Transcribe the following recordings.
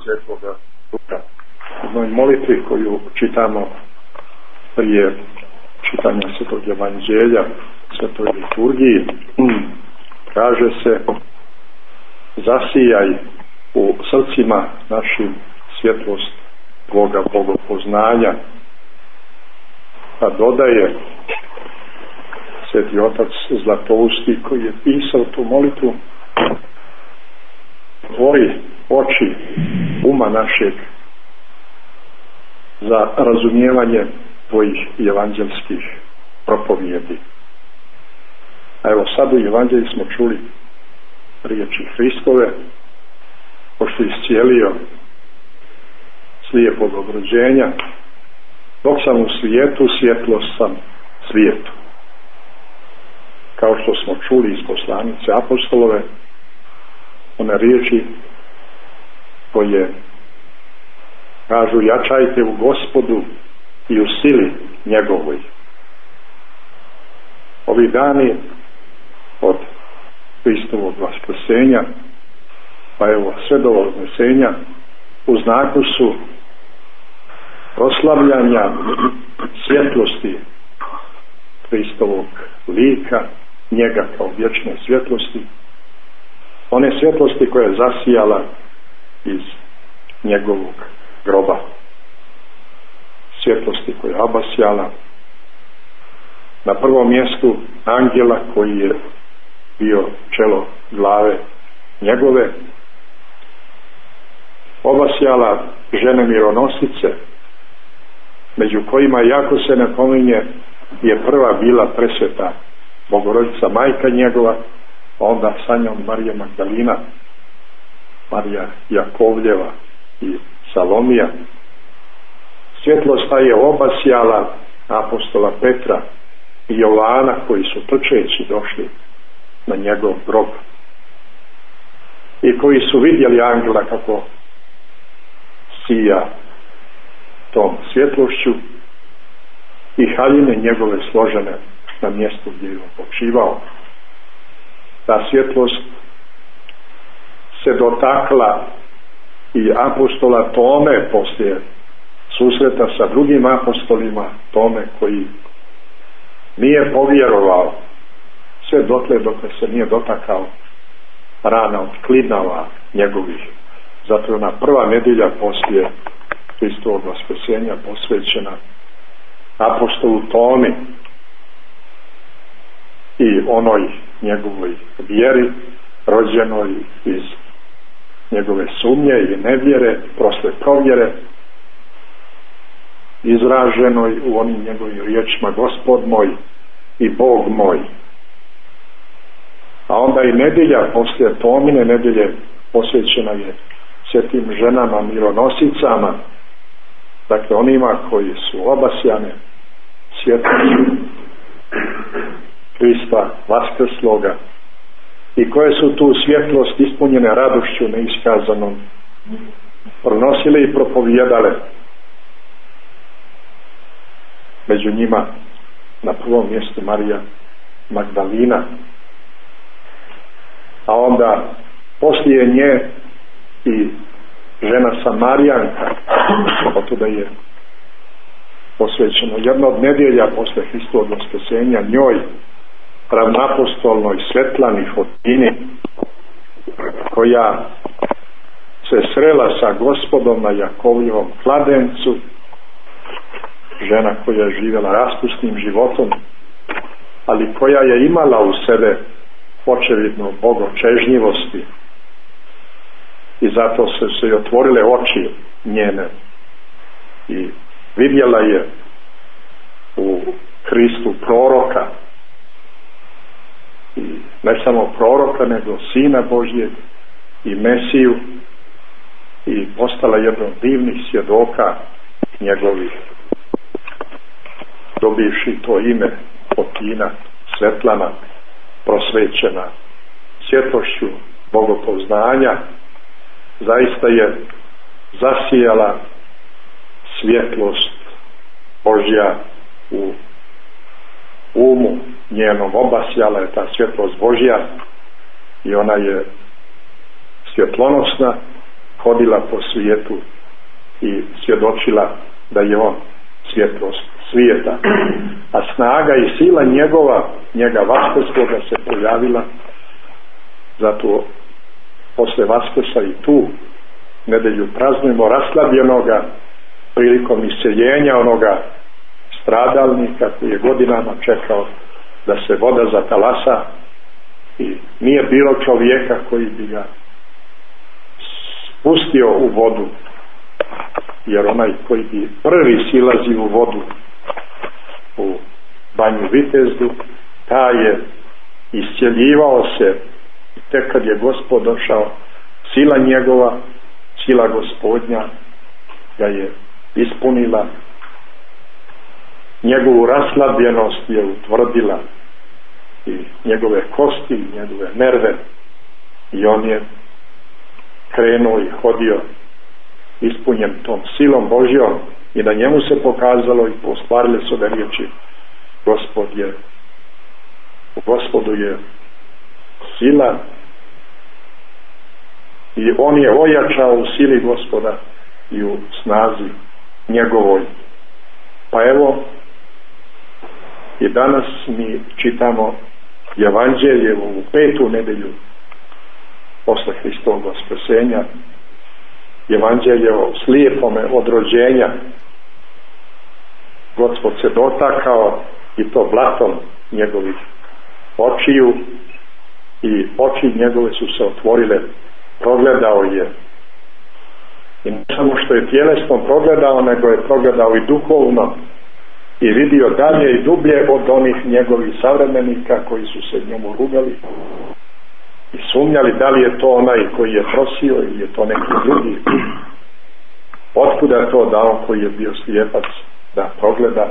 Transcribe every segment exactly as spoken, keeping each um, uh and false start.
Svetoga Duha. U jednoj molitvi koju čitamo prije čitanja Svetog Evanđelja, Svetoj liturgiji, kaže se: zasijaj u srcima našim svjetlost Tvoga bogopoznanja. Pa dodaje Sveti Otac Zlatousti, koji je pisao tu molitvu: otvori oči uma našeg za razumijevanje Tvojih evanđelskih propovijedi. A evo sad u Evanđelju smo čuli riječi Hristove, pošto je iscijelio slijepog od rođenja: dok sam u svijetu, svjetlost sam svijetu. Kao što smo čuli iz poslanice apostolove, one riječi koje kažu: jačajte u Gospodu i u sili njegovoj. Ovi dani od Hristovog vaskrsenja pa evo sve do Vaznesenja u znaku su proslavljanja svjetlosti Hristovog lika, njega kao vječne svjetlosti, one svjetlosti koja je zasijala iz njegovog groba, svjetlosti koja je obasjala na prvom mjestu angela koji je bio čelo glave njegove, obasjala žene mironosice, među kojima, jako se napominje, je prva bila presveta Bogorodica majka njegova, onda sa njom Marija Magdalina, Marija Jakovljeva i Salomija. Svjetlost ta je obasjala apostola Petra i Jovana, koji su trčeći došli na njegov grob i koji su vidjeli angela kako sija tom svjetlošću i haljine njegove složene na mjestu gdje je on počivao. Ta svjetlost se dotakla i apostola Tome poslije susreta sa drugim apostolima, Tome koji nije povjerovao sve dotle dok se nije dotakao rana od klinava njegovih. Zato je ona prva nedjelja poslije Hristovog vaskrsenja posvećena apostolu Tomi i onoj njegovoj vjeri, rođenoj iz njegove sumnje i nevjere, prosle provjere, izraženoj u onim njegovim riječima: Gospod moj i Bog moj. A onda i nedjelja poslije Tomine nedjelje posvećena je svetim ženama mironosicama, dakle onima koji su obasjane svjetlošću Krista vaskrsloga i koje su tu svjetlost ispunjene radošću neiskazanom pronosile i propovijedale. Među njima na prvom mjestu Marija Magdalina, a onda poslije nje i žena Samarijanka. Otuda je posvećeno jedna od nedjelja posle Hristovog vaskrsenja njoj, ravnoapostolnoj Svetlani Fotini, koja se srela sa Gospodom na Jakovljevom kladencu, žena koja je živjela raspusnim životom, ali koja je imala u sebe očevidno bogočežnjivosti, i zato se se otvorile oči njene i vidjela je u Hristu proroka, i ne samo proroka nego Sina Božjeg i Mesiju, i postala jedna od divnih svjedoka njegovih, dobivši to ime Fotina, Svetlana, prosvećena svjetlošću bogopoznanja. Zaista je zasijala svjetlost Božja u umu njenom, obasjala je ta svjetlost Božja i ona je svjetlonosna hodila po svijetu i svjedočila da je on svjetlost svijeta, a snaga i sila njegova, njega vaskrskoga, se pojavila. Zato posle Vaskrsa i tu nedelju praznujemo raslabljenoga prilikom iseljenja onoga stradalnika koji je godinama čekao da se voda zatalasa i nije bilo čovjeka koji bi ga spustio u vodu, jer onaj koji bi prvi silazi u vodu u Banju Vitezdu, taj je iscjeljivao se. Tek kad je Gospod došao, sila njegova, sila Gospodnja ga je ispunila, njegovu raslabljenost je utvrdila i njegove kosti i njegove nerve, i on je krenuo i hodio ispunjen tom silom Božjom, i na njemu se pokazalo i postvarile su ove riječi: Gospod je, u Gospodu je sila, i on je ojačao u sili Gospoda i u snazi njegovoj. Pa evo, i danas mi čitamo Evanđelje u petu nedelju posle Hristovog vaskrsenja, Evanđelje o slijepome od rođenja. Gospod se dotakao, i to blatom njegovih očiju, i oči njegove su se otvorile, progledao je. I ne samo što je tjelesno progledao, nego je progledao i duhovno i vidio dalje i dublje od onih njegovih savremenika koji su se njemu rugali i sumnjali da li je to onaj koji je prosio ili je to neki drugi. Otkuda je to da on koji je bio slijepac da progleda?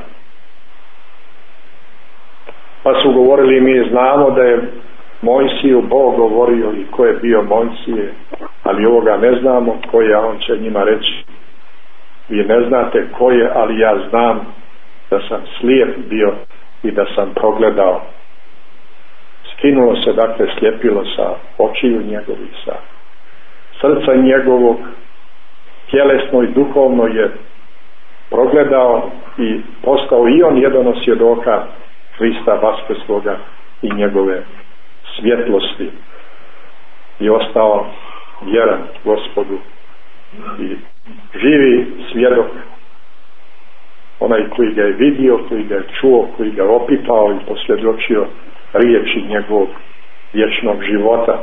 Pa su govorili: mi znamo da je Mojsiju Bog govorio i ko je bio Mojsije, ali ovoga ne znamo ko je, a on će njima reći: vi ne znate ko je, ali ja znam da sam slijep bio i da sam progledao. Skinulo se dakle sljepilo sa očiju njegovih, sa srca njegovog, tjelesno i duhovno je progledao i postao i on jedan od svjedoka Hrista vaskrskoga i njegove svjetlosti, i ostao vjeran Gospodu i živi svjedok, onaj koji ga je vidio, koji ga je čuo, koji ga je opitao i posvjedočio riječi njegovog vječnog života.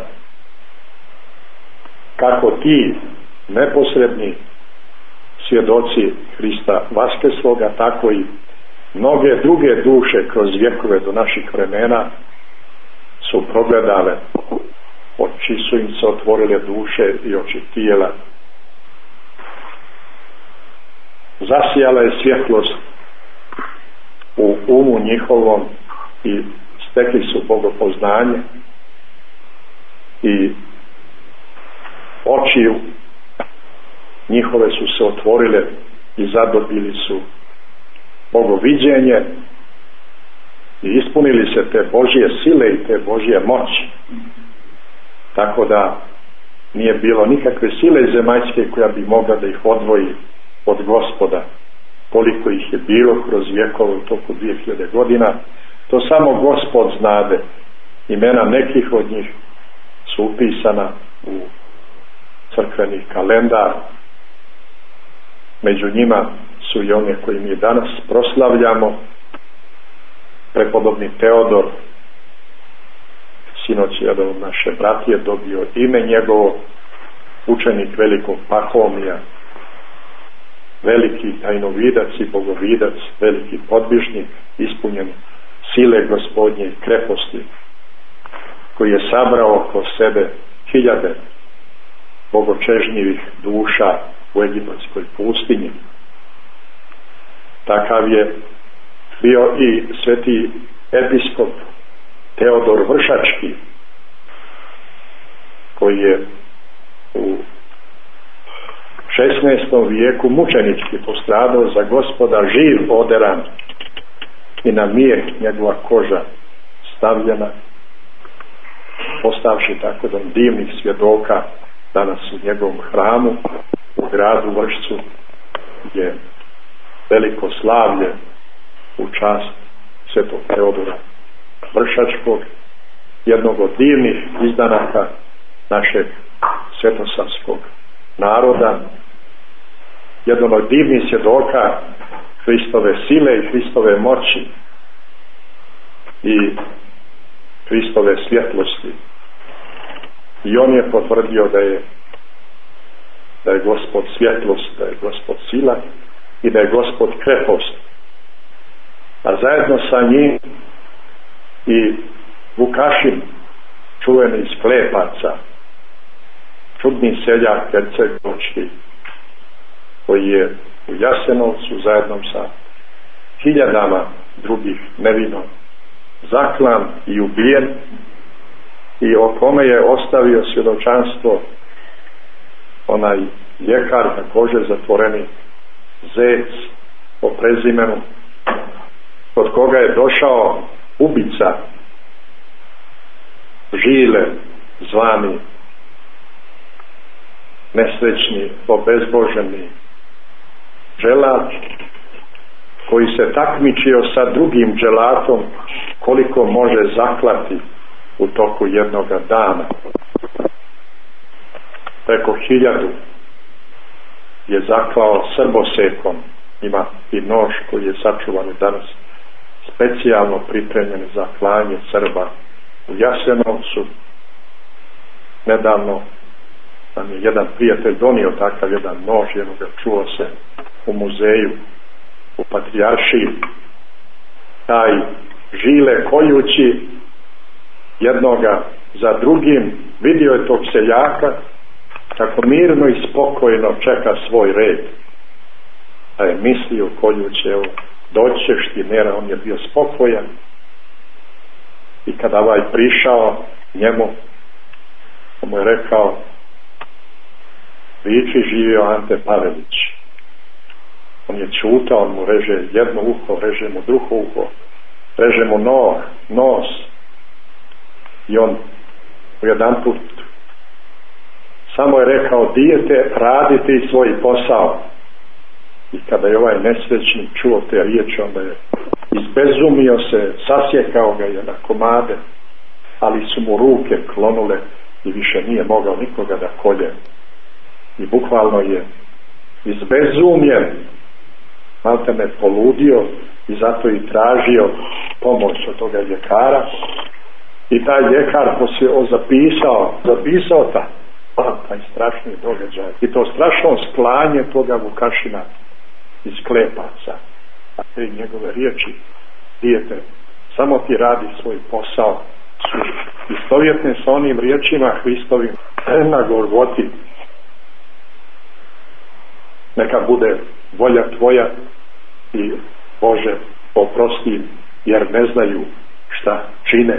Kako ti neposredni svjedoci Hrista vaskrskoga, tako i mnoge druge duše kroz vjekove do naših vremena su progledale, oči su im se otvorile duše i oči tijela. Zasijala je svjetlost u umu njihovom i stekli su bogopoznanje, i oči njihove su se otvorile i zadobili su bogoviđenje i ispunili se te Božje sile i te Božje moći, tako da nije bilo nikakve sile zemaljske koja bi mogla da ih odvoji od Gospoda. Koliko ih je bilo kroz vjekove u toku dvije hiljade godina, to samo Gospod znade. Imena nekih od njih su upisana u crkveni kalendar. Među njima su i one koji mi danas proslavljamo. Prepodobni Teodor, sinoć jedan od naše bratije dobio ime njegovo, učenik velikog Pahomija, veliki tajnovidac i bogovidac, veliki podvižnik, ispunjen sile Gospodnje i kreposti, koji je sabrao oko sebe hiljade bogočežnjivih duša u egipatskoj pustinji. Takav je bio i sveti episkop Teodor Vršački, koji je u šesnaestom vijeku mučenički postradao za Gospoda, živ oderan i na mijeh njegova koža stavljena, postavši tako da divnih svjedoka danas u njegovom hramu u gradu Vršcu je veliko slavlje u čast svetog Teodora Vršačkog, jednog od divnih izdanaka našeg svetosavskog naroda, jedan od divnih svjedoka Hristove sile i Hristove moći i Hristove svjetlosti. I on je potvrdio da je da je Gospod svjetlost, da je Gospod sila i da je Gospod krepost. A zajedno sa njim i Vukašin, čuveni iz Klepaca, čudni seljak hercegovački, koji je u Jasenovcu zajedno sa hiljadama drugih nevino zaklan i ubijen, i o kome je ostavio svjedočanstvo onaj ljekar, također zatvoreni Zec po prezimenu, kod koga je došao ubica Žile, zvani nesrećni, obezboženi dželat, koji se takmičio sa drugim dželatom koliko može zaklati u toku jednoga dana. Preko hiljadu je zaklao srbosekom. Ima i nož koji je sačuvan danas, specijalno pripremljen za klanje Srba u Jasenovcu. Nedavno nam je jedan prijatelj donio takav jedan nož, jednoga čuo se u muzeju u Patrijaršiji. Taj Žile, koljući jednoga za drugim, vidio je tog seljaka kako mirno i spokojno čeka svoj red, a je mislio koljući, evo doćeš ti, nera, on je bio spokojan. I kada ovaj prišao njemu, on mu je rekao: viči, živio Ante Pavelić. On je čutao, on mu reže jedno uho, reže mu drugo uho, reže mu no, nos, i on u jedan put samo je rekao: dijete, radite svoj posao. I kada je ovaj nesrećnik čuo te riječi, onda je izbezumio se, sasjekao ga je na komade, ali su mu ruke klonule i više nije mogao nikoga da kolje. I bukvalno je izbezumljen, malte me poludio, i zato i tražio pomoć od toga ljekara. I taj ljekar poslije zapisao, zapisao ta, taj strašni događaj i to strašno sklanje toga Vukašina iz Klepaca. A te njegove riječi: dijete, samo ti radi svoj posao, su istovjetne sa onim riječima Hristovim na Golgoti: neka bude volja tvoja, i Bože oprosti, jer ne znaju šta čine.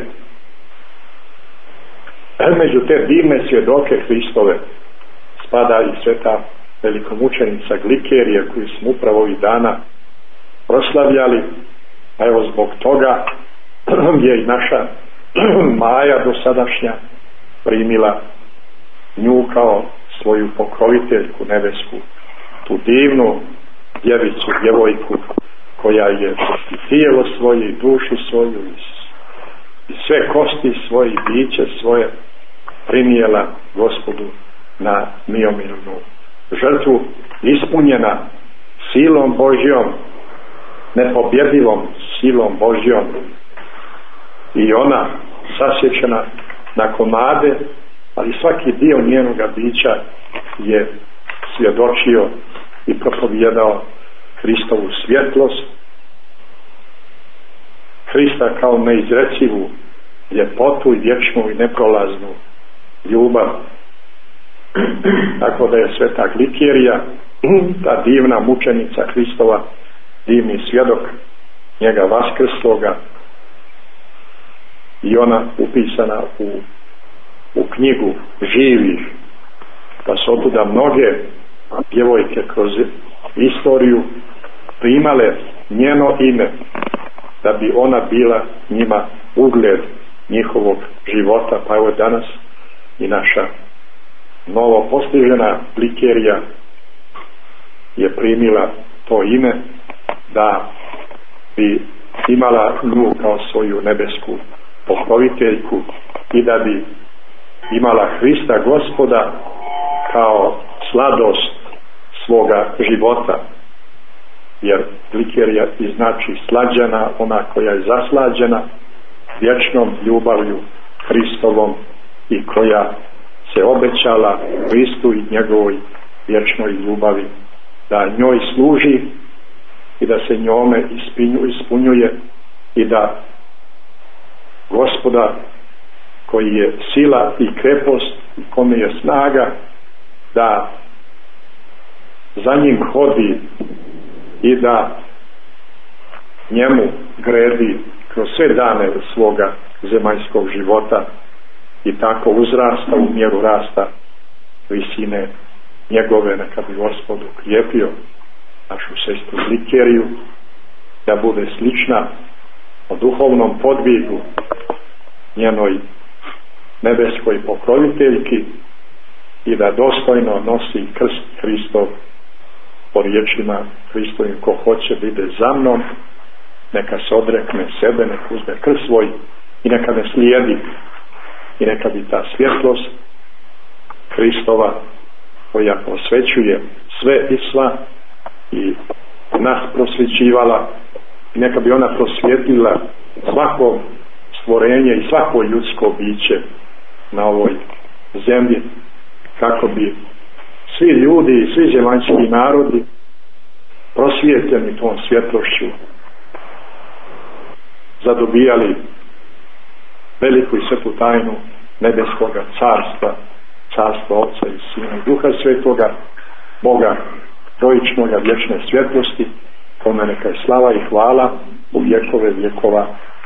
Među te divne svjedoke Hristove spada i sveta velikomučenica Glikerija, koju smo upravo ovih dana proslavljali. A evo zbog toga je i naša Maja dosadašnja primila nju kao svoju pokroviteljku nebesku, tu divnu djevicu, djevojku, koja je i tijelo svoje i dušu svoju i sve kosti svoje i biće svoje primijela Gospodu na miomirnu žrtvu, ispunjena silom Božjom, nepobjedivom silom Božjom, i ona sasječena na komade, ali svaki dio njenoga bića je svjedočio i propovijedao Hristovu svjetlost, Hrista kao neizrecivu ljepotu i vječnu i neprolaznu ljubav. Tako da je sveta Glikerija, ta divna mučenica Hristova, divni svjedok njega vaskrsloga, i ona upisana u, u knjigu živih, pa su otuda mnoge djevojke kroz istoriju primale njeno ime, da bi ona bila njima ugled njihovog života. Pa evo danas i naša novo postižena Glikerija je primila to ime da bi imala nju kao svoju nebesku pokroviteljku i da bi imala Hrista Gospoda kao sladost svoga života, jer Glikerija i znači slađana, ona koja je zaslađena vječnom ljubavlju Hristovom i koja se obećala Hristu i njegovoj vječnoj ljubavi, da njoj služi i da se njome ispunjuje i da Gospoda koji je sila i krepost i kome je snaga, da za njim hodi i da njemu gredi kroz sve dane svoga zemaljskog života i tako uzrasta u mjeru rasta visine njegove. Neka bi Gospod ukrijepio našu sestru Glikeriju da bude slična o duhovnom podvigu njenoj nebeskoj pokroviteljki i da dostojno nosi krst Hristov po riječima Hristovim: ko hoće da ide za mnom, neka se odrekne sebe, neka uzme krst svoj i neka me slijedi. I neka bi ta svjetlost Hristova koja posvećuje sve i sva i nas prosvjećivala, i neka bi ona prosvjetila svako stvorenje i svako ljudsko biće na ovoj zemlji, kako bi svi ljudi i svi zemaljski narodi prosvjetljeni tom svjetlošću zadobijali veliku i svetu tajnu nebeskoga carstva, carstva Otca i Sina i Duha Svetoga, Boga trojičnoga vječne svjetlosti, kome neka je slava i hvala u vjekove vjekova.